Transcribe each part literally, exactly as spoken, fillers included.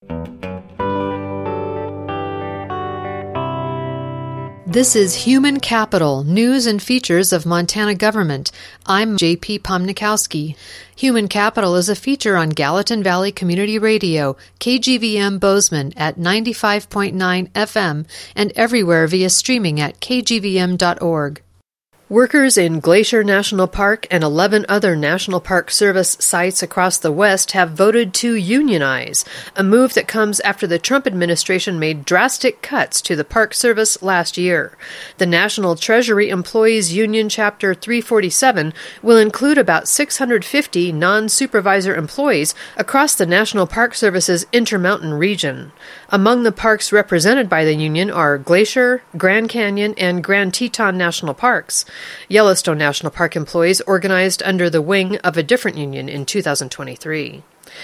This is Human Capital, News and Features of Montana Government. I'm J P Pomnikowski. Human Capital is a feature on Gallatin Valley Community Radio, K G V M Bozeman at ninety-five point nine F M, and everywhere via streaming at k g v m dot org. Workers in Glacier National Park and eleven other National Park Service sites across the West have voted to unionize, a move that comes after the Trump administration made drastic cuts to the Park Service last year. The National Treasury Employees Union Chapter three forty-seven will include about six hundred fifty non-supervisor employees across the National Park Service's Intermountain region. Among the parks represented by the union are Glacier, Grand Canyon, and Grand Teton National Parks. Yellowstone National Park employees organized under the wing of a different union in two thousand twenty-three.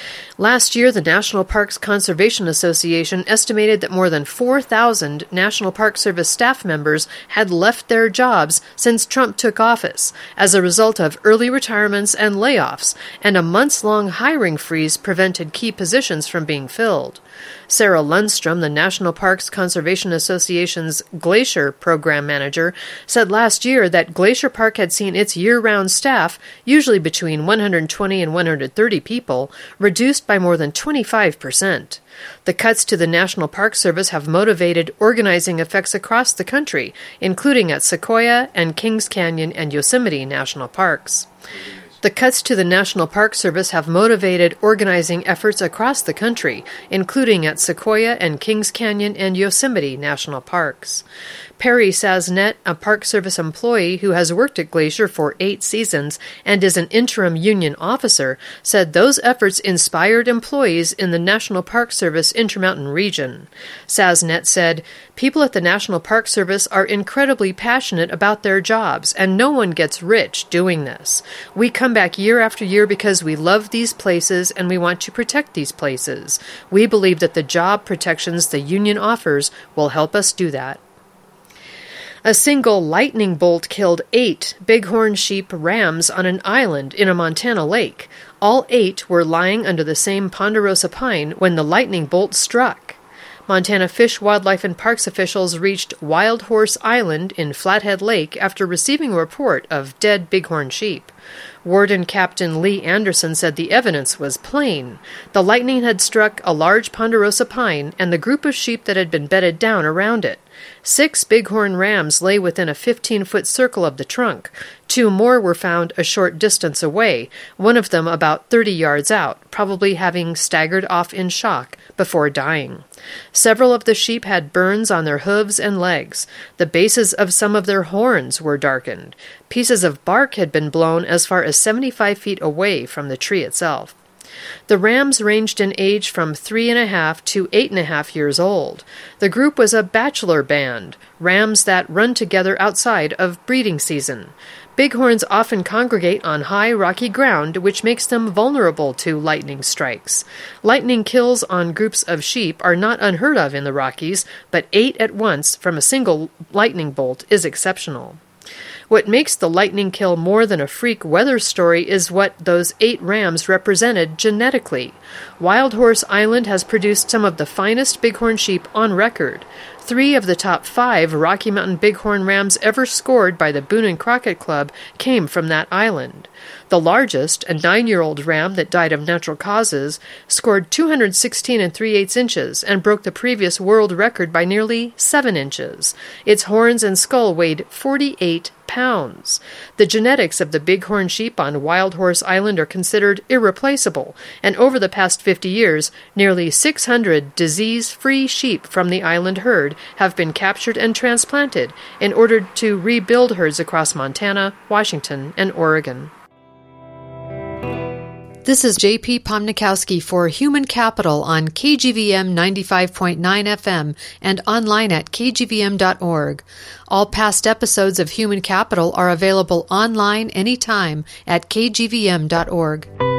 Last year, the National Parks Conservation Association estimated that more than four thousand National Park Service staff members had left their jobs since Trump took office as a result of early retirements and layoffs, and a months-long hiring freeze prevented key positions from being filled. Sarah Lundstrom, the National Parks Conservation Association's Glacier Program Manager, said last year that Glacier Park had seen its year-round staff, usually between one hundred twenty and one hundred thirty people, reduced by more than twenty-five percent. The cuts to the National Park Service have motivated organizing effects across the country, including at Sequoia and Kings Canyon and Yosemite National Parks. The cuts to the National Park Service have motivated organizing efforts across the country, including at Sequoia and Kings Canyon and Yosemite National Parks. Perry Saznet, a Park Service employee who has worked at Glacier for eight seasons and is an interim union officer, said those efforts inspired employees in the National Park Service Intermountain region. Saznet said, "People at the National Park Service are incredibly passionate about their jobs, and no one gets rich doing this. We come back year after year because we love these places and we want to protect these places. We believe that the job protections the union offers will help us do that." A single lightning bolt killed eight bighorn sheep rams on an island in a Montana lake. All eight were lying under the same ponderosa pine when the lightning bolt struck. Montana Fish, Wildlife, and Parks officials reached Wild Horse Island in Flathead Lake after receiving a report of dead bighorn sheep. Warden Captain Lee Anderson said the evidence was plain. The lightning had struck a large ponderosa pine and the group of sheep that had been bedded down around it. Six bighorn rams lay within a fifteen-foot circle of the trunk. Two more were found a short distance away, one of them about thirty yards out, probably having staggered off in shock before dying. Several of the sheep had burns on their hooves and legs. The bases of some of their horns were darkened. Pieces of bark had been blown as far as seventy-five feet away from the tree itself. The rams ranged in age from three and a half to eight and a half years old. The group was a bachelor band, rams that run together outside of breeding season. Bighorns often congregate on high rocky ground, which makes them vulnerable to lightning strikes. Lightning kills on groups of sheep are not unheard of in the Rockies, but eight at once from a single lightning bolt is exceptional. What makes the lightning kill more than a freak weather story is what those eight rams represented genetically. Wild Horse Island has produced some of the finest bighorn sheep on record. Three of the top five Rocky Mountain bighorn rams ever scored by the Boone and Crockett Club came from that island. The largest, a nine-year-old ram that died of natural causes, scored two hundred sixteen and three-eighths inches and broke the previous world record by nearly seven inches. Its horns and skull weighed forty-eight pounds. The genetics of the bighorn sheep on Wild Horse Island are considered irreplaceable, and over the past fifty years, nearly six hundred disease-free sheep from the island herd have been captured and transplanted in order to rebuild herds across Montana, Washington, and Oregon. This is J P Pomnikowski for Human Capital on K G V M ninety-five point nine F M and online at k g v m dot org. All past episodes of Human Capital are available online anytime at k g v m dot org.